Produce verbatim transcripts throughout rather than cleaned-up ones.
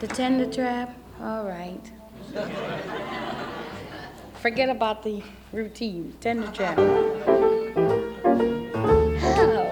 The tender trap? All right. Forget about the routine. Tender trap. How?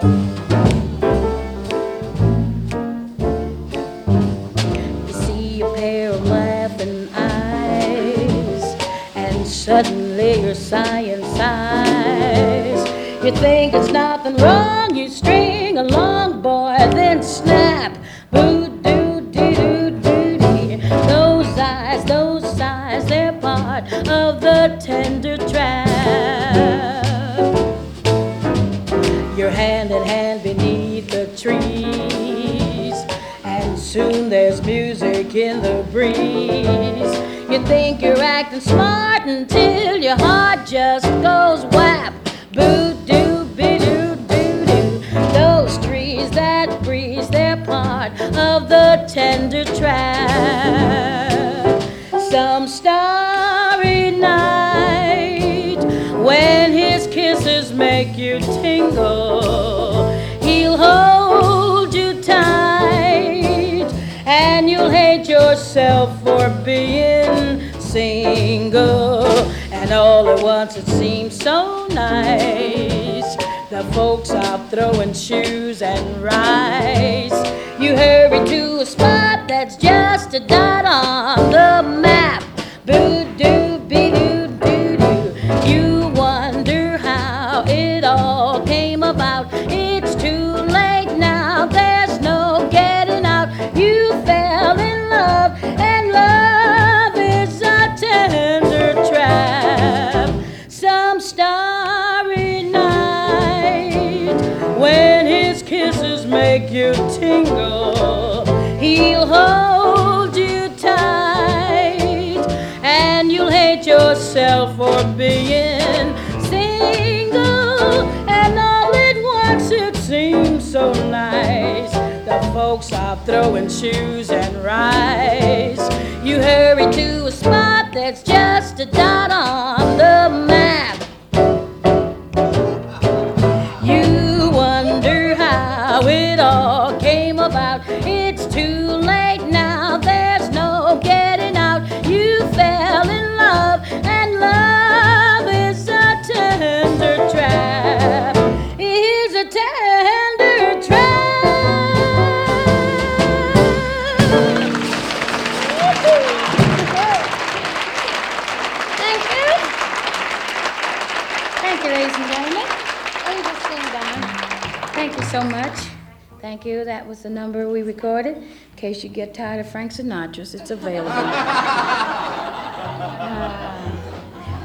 You see a pair of laughing eyes, and suddenly you're sighing sighs. You think it's nothing wrong, you string along, boy, then snap. Boo doo doo doo doo dee. Those eyes, those sighs, they're part of the tender trap. You're hand in hand beneath the trees, and soon there's music in the breeze. You think you're acting smart until your heart just goes whap. Boo doo be doo doo doo. Those trees that breeze, they're part of the tender trap. Some starry night, when his kisses make you tingle, he'll hold you tight, and you'll hate yourself for being single. And all at once it seems so nice, the folks out throwing shoes and rice. You hurry to a spot that's just a dot on the map. Boo doo be doo doo doo. You wonder how it all came about. It's too late now, there's no getting out. You fell in love, and love is a tender trap. Some starry night, when his kisses make you tingle, he'll hold you tight, and you'll hate yourself for being single. And all at once it seems so nice, the folks out throwing shoes and rice. You hurry to a spot that's just a dot on the map. You wonder how it all came about. It's too late now, there's no getting out. You fell in love, and love is a tender trap. It's a tender trap. Thank you. Thank you, ladies and gentlemen. Oh, you just sing down. Thank you so much. Thank you. That was the number we recorded. In case you get tired of Frank Sinatra's, it's available.